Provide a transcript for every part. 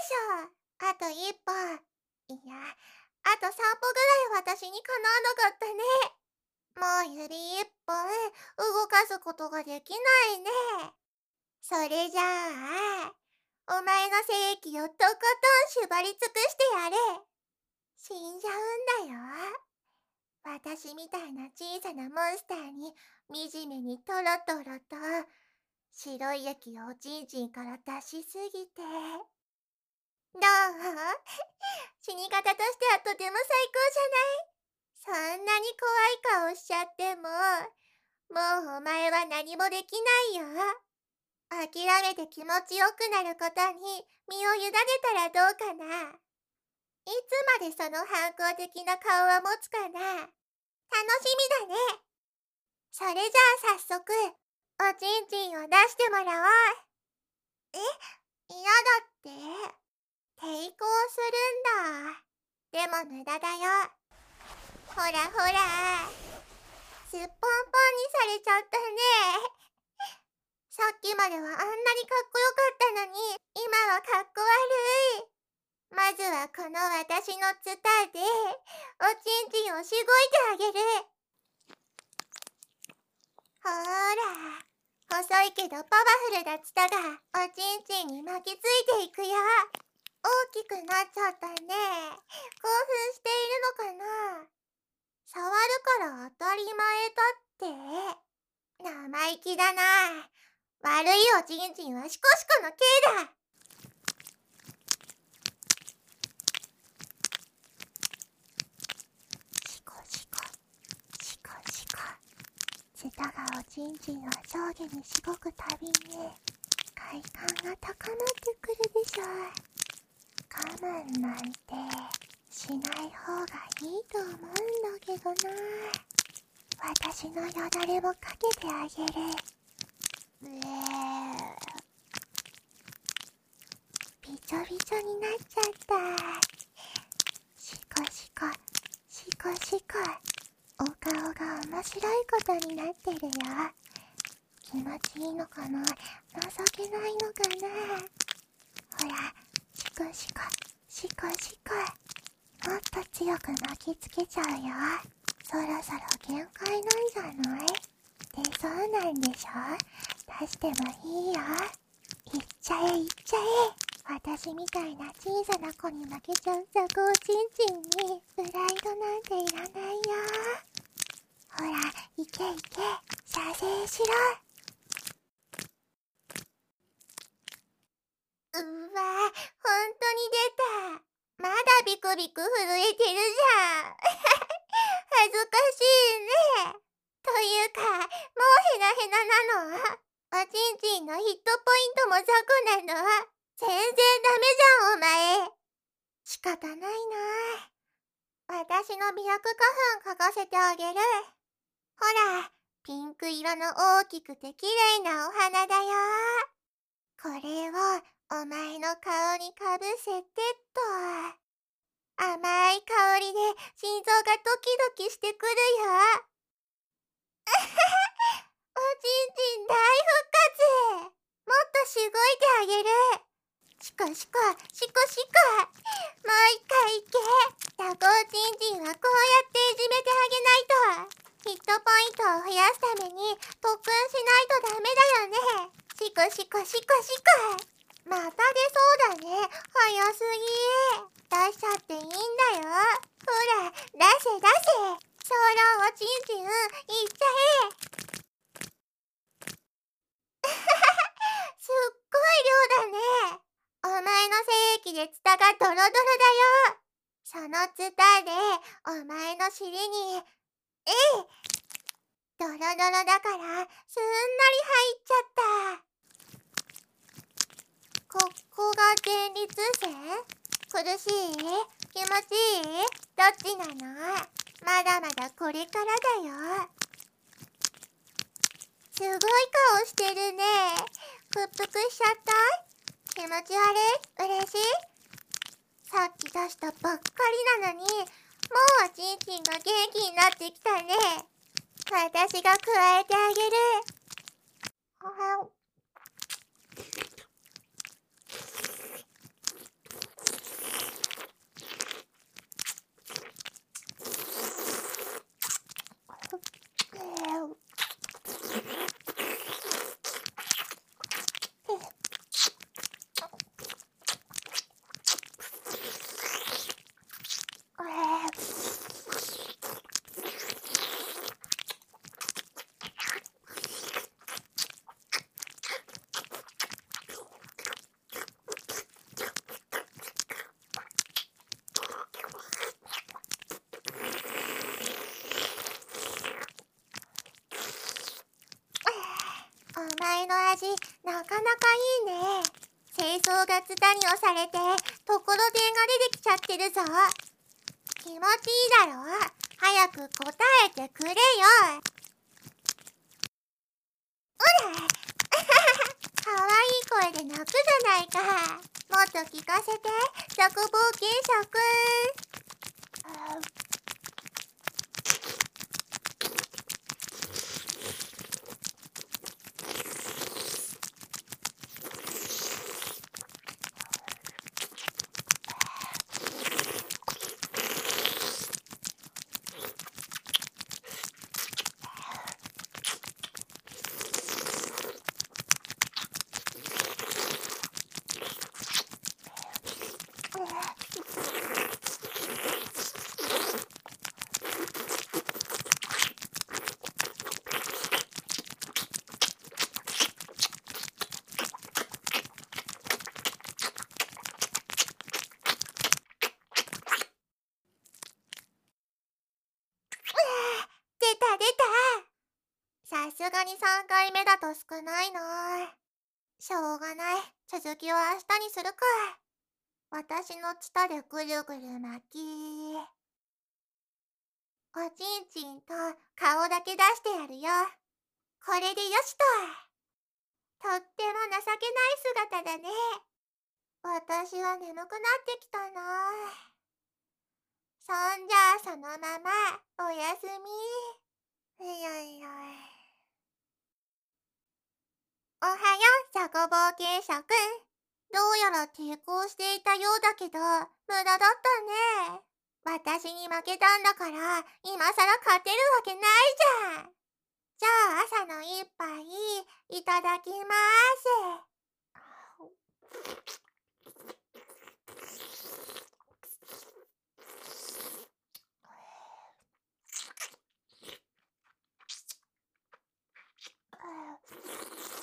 しょ。あと1歩。いや、あと3歩ぐらい私にかなわなかったね。もう指1本動かすことができないね。それじゃあ、お前の精液をとことん縛り尽くしてやれ。死んじゃうんだよ。私みたいな小さなモンスターに惨めにトロトロと白い液をおちんちんから出しすぎて。どう死に方としてはとても最高じゃない。そんなに怖い顔しちゃっても、もうお前は何もできないよ。諦めて気持ちよくなることに身を委ねたらどうかな。いつまでその反抗的な顔は持つかな。楽しみだね。それじゃあ早速、おちんちんを出してもらおう。嫌だって。抵抗するんだ。でも無駄だよ。ほらほら。すっぽんぽんにされちゃったね。さっきまではあんなにかっこよかったのに、今はかっこ悪い。まずはこの私のツタで、おちんちんをしごいてあげる。ほーら、細いけどパワフルなツタがおちんちんに巻きついていくよ。大きくなっちゃったね。興奮しているのかな。触るから当たり前だって。生意気だな。悪いおちんちんはシコシコの刑だ。シコシコ、シコシコ。ツタがおちんちんを上下にしごくたびに快感が高まってくるでしょう。我慢なんてしない方がいいと思うんだけどな。私のよだれもかけてあげる。びちょびちょになっちゃった。シコシコ、シコシコ。お顔が面白いことになってるよ。気持ちいいのかな、情けないのかな。ほら、シコシコ、シコシコ。もっと強く巻きつけちゃうよ。そろそろ限界なんじゃない？で、そうなんでしょ？出してもいいよ。いっちゃえいっちゃえ。私みたいな小さな子に負けちゃうザコおちんちんにプライドなんていらないよ。ほら、いけいけ、射精しろ。ほんとに出た。まだビクビク震えてるじゃん。恥ずかしいね。というか、もうヘナヘナなの？おちんちんのヒットポイントも雑魚なの？全然ダメじゃん、お前。仕方ないな。私の魅力花粉嗅がせてあげる。ほら、ピンク色の大きくて綺麗なお花だよ。これをお前の顔にかぶせてっと。甘い香りで心臓がドキドキしてくるよ。おちんちん大復活。もっとしごいてあげる。シコシコ、シコシコ。もう一回いけ。タコおちんちんはこうやっていじめてあげないと。ヒットポイントを増やすために特訓しないとダメだよね。シコシコシコシコ。また出そうだね。早すぎ。出しちゃっていいんだよ。ほら、出せ出せ。そらおちんちん、いっちゃえ。すっごい量だね。お前の精液でツタがドロドロだよ。そのツタでお前の尻に、ドロドロだからすんなり入っちゃった。ここが前立腺？苦しい？気持ちいい？どっちなの？まだまだこれからだよ。すごい顔してるね。屈服しちゃった？気持ち悪い？嬉しい？さっき出したばっかりなのに、もうおちんちんが元気になってきたね。私が加えてあげる。 なかなかいいね。清掃がツタに押されて、ところてんが出てきちゃってるぞ。気持ちいいだろ。早く答えてくれよ。うらかわいい声で泣くじゃないか。もっと聞かせて、ザコ冒険者くん。出た出た。さすがに3回目だと少ないな。しょうがない。続きは明日にするか。私のツタでぐるぐる巻き。おちんちんと顔だけ出してやるよ。これでよしと。とっても情けない姿だね。私は眠くなってきたな。そんじゃあそのままおやすみ。いやいや。おはよう、ザコ冒険者くん。どうやら抵抗していたようだけど、無駄だったね。私に負けたんだから、今さら勝てるわけないじゃん。じゃあ朝の一杯、いただきます。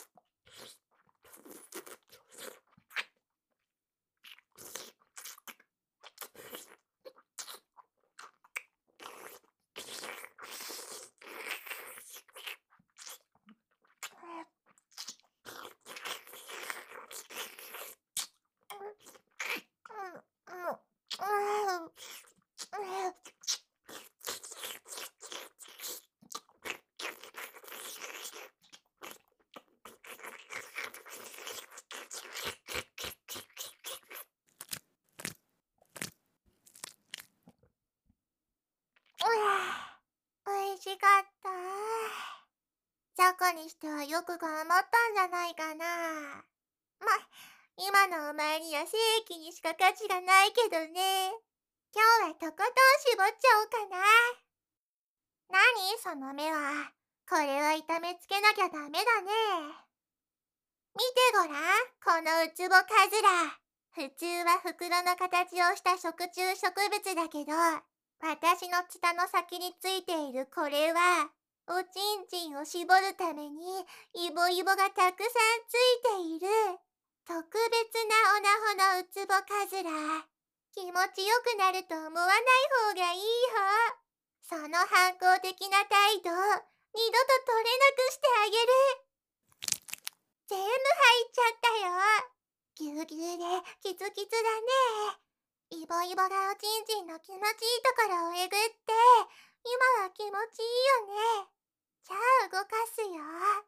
おいしかった。ザコにしてはよく頑張ったんじゃないかな。ま、今のお前には正規にしか価値がないけどね。今日はとことん絞っちゃおうかな。何その目は。これは痛めつけなきゃダメだね。見てごらん、このウツボカズラ。普通は袋の形をした食虫植物だけど、私のツタの先についているこれは、おちんちんを絞るためにイボイボがたくさんついている特別なオナホのウツボカズラ。気持ちよくなると思わない方がいい方。その反抗的な態度、二度と取れなくしてあげる。全部入っちゃったよ。ぎゅうぎゅうでキツキツだね。イボイボがおちんちんの気持ちいいところをえぐって、今は気持ちいいよね。じゃあ動かすよ。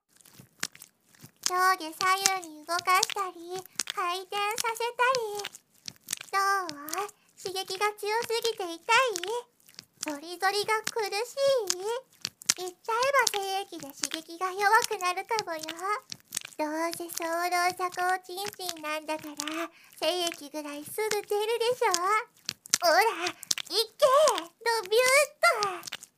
上下左右に動かしたり、回転させたり。どう？刺激が強すぎて痛い？ゾリゾリが苦しい？言っちゃえば精液で刺激が弱くなるかもよ。どうせ早漏ザコおちんちんなんだから、精液ぐらいすぐ出るでしょ。ほら、いけ！ドビューっと。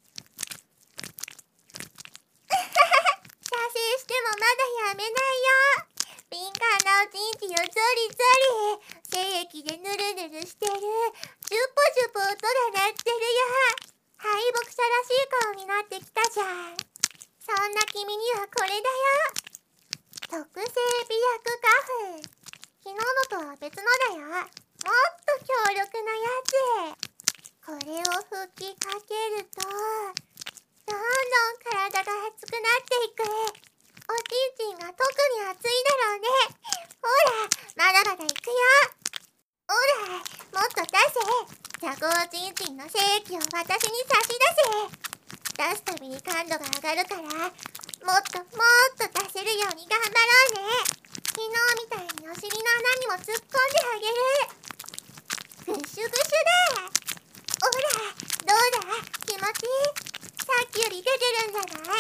射精してもまだやめないよ。敏感なおちんちんをゾリゾリ。精液でヌルヌルしてる。ジュポジュポ音が鳴ってるよ。敗北者らしい顔になってきたじゃん。そんな君にはこれだよ。特製美薬花粉。昨日のとは別のだよ。もっと強力なやつ。これを吹きかけると、どんどん体が熱くなっていく。おちちんちんが特に熱いだろうね。ほら、まだまだいくよ。ほら、もっと出せ。じゃこおちんちんの精液を私に差し出せ。出すたびに感度が上がるから、もっともっと出せるように頑張ろうね。昨日みたいにお尻の穴にも突っ込んであげる。ぐしゅぐしゅだ。ほら、どうだ、気持ちいい？さっきより出てるんじゃない？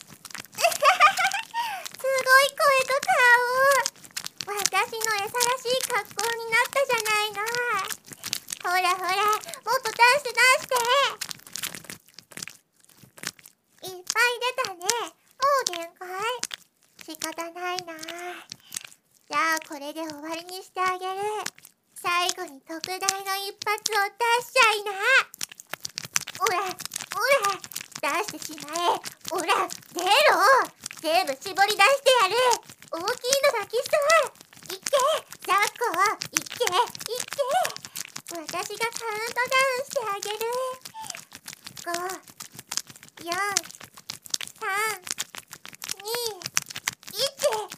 すごい声と顔。私の餌らしい格好になったじゃないの。ほらほら、もっと出して出して。いっぱい出たね。もう限界？仕方ないな。じゃあこれで終わりにしてあげる。最後に特大の一発を出しちゃいな。ほらほら、出してしまえ。ほら、出ろ。全部絞り出してやる。大きいのが来そう。いけ、ザコ、いけ、いけ。私がカウントダウンしてあげる。5、4、3、2、1。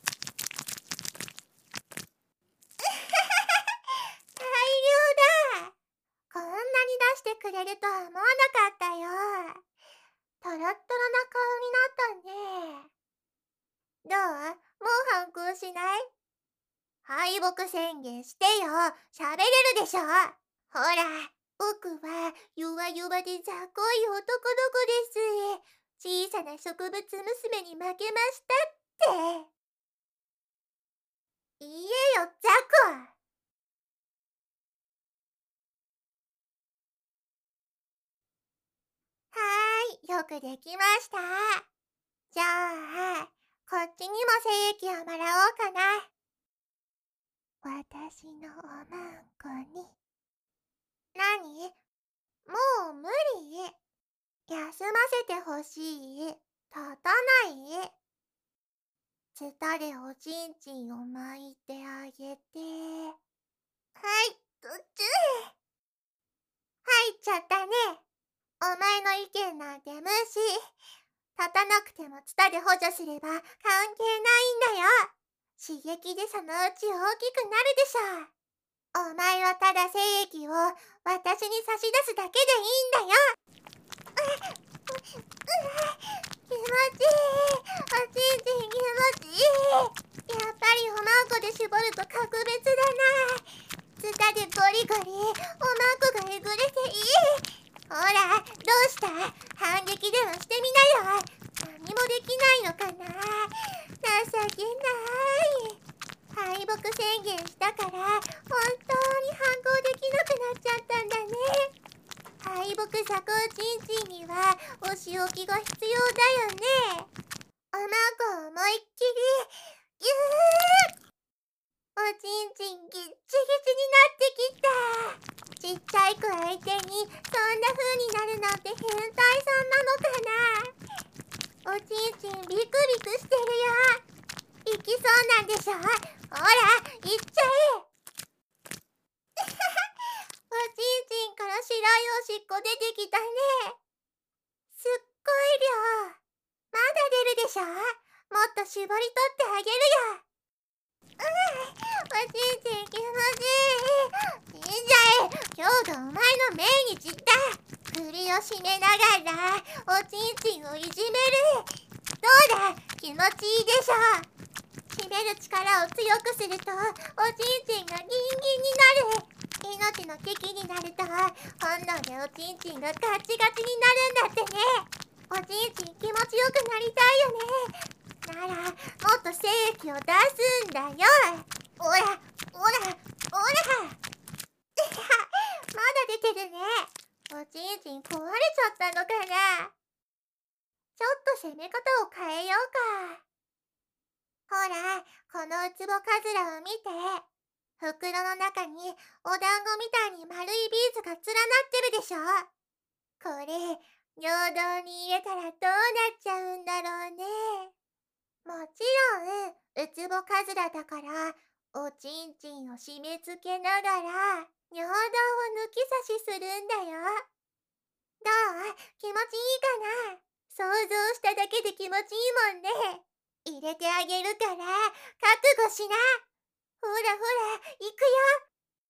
大量だ。こんなに出してくれるとは思わなかったよ。トロットロな顔になったね。どう？もう反抗しない？敗北宣言してよ。喋れるでしょ。ほら、僕は弱々で雑魚い男の子です。小さな植物娘に負けましたって。言えよ、雑魚。はーい、よくできました。じゃあ、こっちにも精液をもらおうかな。私のおまんこに。なに？もう無理。休ませてほしい。立たない。ツタでおちんちんを巻いてあげて。はい、とつ入っちゃったね。お前の意見なんて無視。立たなくてもツタで補助すれば関係ないんだよ。刺激でそのうち大きくなるでしょう。お前はただ精液を私に差し出すだけでいいんだよ。気持ちいい。おちんちん気持ちいい。やっぱりおまんこで絞ると格別だな。ツタでゴリゴリおまんこがえぐれていい。ほら、どうした？反撃でもしてみなよ。何もできないのかな。情けない。敗北宣言したから本当に反抗できなくなっちゃったんだね。敗北ザコウちんちんにはお仕置きが必要だよね。おまんこを思いっきりぎゅー。おちんちんぎっちぎちになってきた。ちっちゃい子相手にそんな風になるなんて変態さんなのかな。おちんちんビクビクしてるよ。行きそうなんでしょ。ほら、行っちゃえ。おちんちんから白いおしっこ出てきたね。すっごい量。まだ出るでしょ。もっと絞り取ってあげるよ。おちんちん気持ちいい。死んじゃえ。今日がお前の命日だ。首を絞めながらおちんちんをいじめる。どうだ、気持ちいいでしょ。締める力を強くするとおちんちんがギンギンになる。命の危機になると本能でおちんちんがガチガチになるんだってね。おちんちん気持ちよくなりたいよね。ならもっと精液を出すんだよ。ほらほらほら。まだ出てるね。おちんちん壊れちゃったのかな。ちょっと攻め方を変えようか。ほら、このウツボカズラを見て。袋の中にお団子みたいに丸いビーズが連なってるでしょ。これ、尿道に入れたらどうなっちゃうんだろうね。もちろん、ウツボカズラだから、おちんちんを締め付けながら、尿道を抜き差しするんだよ。どう？気持ちいいかな？想像しただけで気持ちいいもんね。 入れてあげるから覚悟しな。ほらほら、行くよ。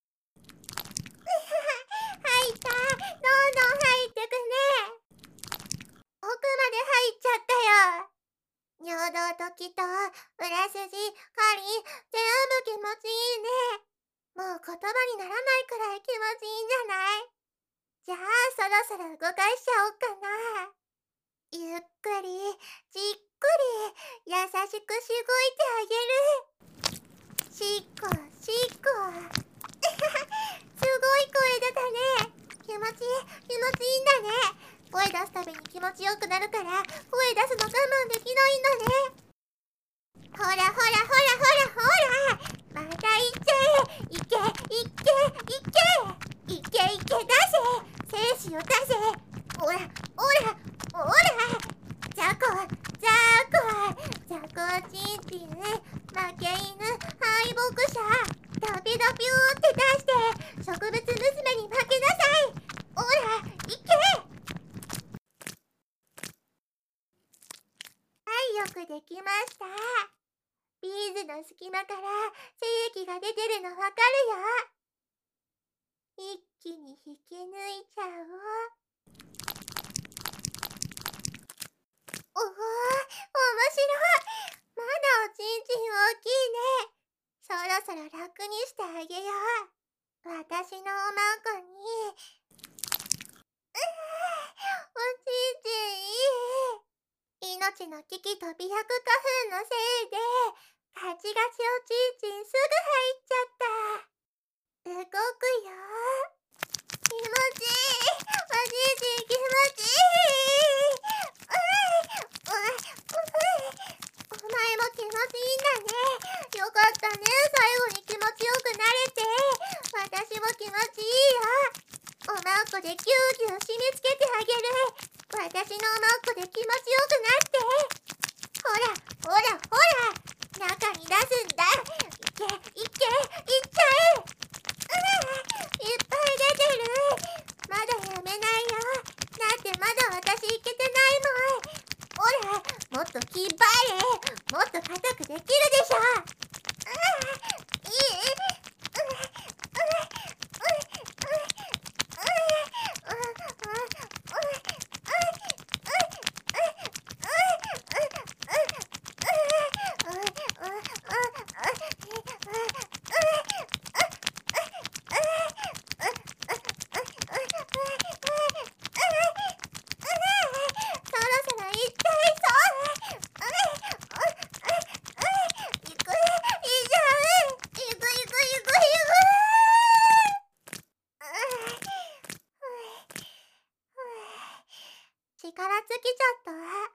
入った。どんどん入ってくね。奥まで入っちゃったよ。尿道と気と裏筋、狩り、全部気持ちいいね。もう言葉にならないくらい気持ちいいんじゃない？じゃあそろそろ動かしちゃおっかな。ゆっくり、じっくり、優しくしごいてあげる。しっこ、しっこ。すごい声出たね。気持ちいい、気持ちいいんだね。声出すたびに気持ちよくなるから、声出すの我慢できないんだね。ほらほらほらほらほら。また行っちゃえ。行け、行け、行け。行け行け、出せ。精子を出せ。ほら、ほら、ほら。ザコ、ザコ、ザコチンチン、負け犬、敗北者、ダピダピューって出して、植物娘に負けなさい。ほら、行け。はい、よくできました。ビーズの隙間から精液が出てるのわかるよ。一気に引き抜いちゃおう。おお、面白い。まだおちんちん大きいね。そろそろ楽にしてあげよう。私のおまんこに。おちんちんいい。命の危機と美白花粉のせいでガチガチおちんちんすぐ入っちゃった。動くよ。気持ちいい。おちんちん気持ちいい。お前も気持ちいいんだね。よかったね。最後に気持ちよくなれて。私も気持ちいいよ。おまんこでギューギュー締め付けてあげる。私のおまんこで気持ちよくなって。ほら、ほら、ほら。中に出すんだ。いけ、いけ、いっちゃえ。いっぱい出てる。まだやめないよ。だってまだ私いけてないもん。ほら、もっと気張れ。もっと硬くできるでしょ。いい？力尽きちゃった。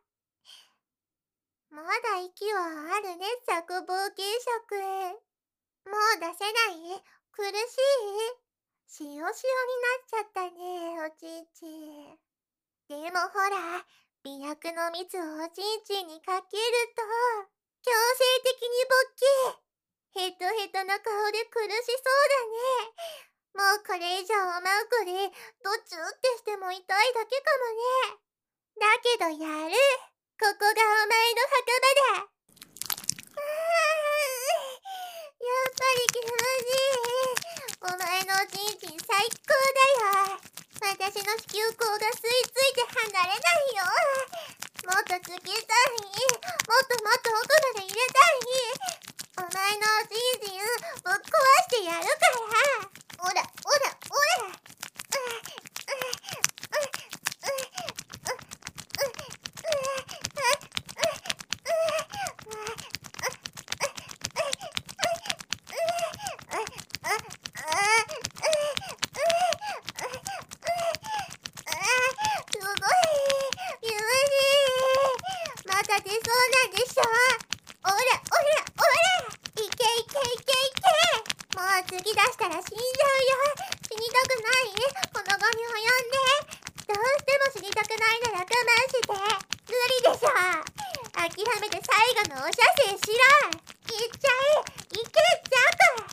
まだ息はあるね、作望形色。もう出せない？苦しい？塩塩になっちゃったね、おちんちん。でもほら、美薬の蜜をおちんちんにかけると、強制的に勃起。ヘトヘトな顔で苦しそうだね。もうこれ以上おまんこでドチューってしても痛いだけかもね。だけどやる。ここがお前の墓場だ。やっぱり気持ちいい。お前のおちんちん最高だよ。私の子宮口が吸い付いて離れないよ。もっとつきたい。もっともっと奥まで入れたい。お前のおちんちんぶっ壊してやるから。ほらほらほら。次出したら死んじゃうよ。死にたくない？この期に及んで。どうしても死にたくないなら我慢して。無理でしょ。諦めて最後のお射精しろ。いっちゃえ。いけ、ザコ。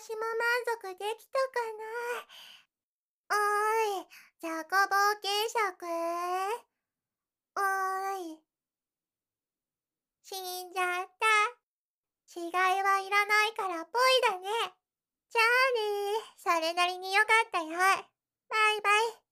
私も満足できたかな。おーい、雑魚冒険者くん。おーい、死んじゃった。死骸はいらないからぽいだね。じゃあね、それなりによかったよ。バイバイ。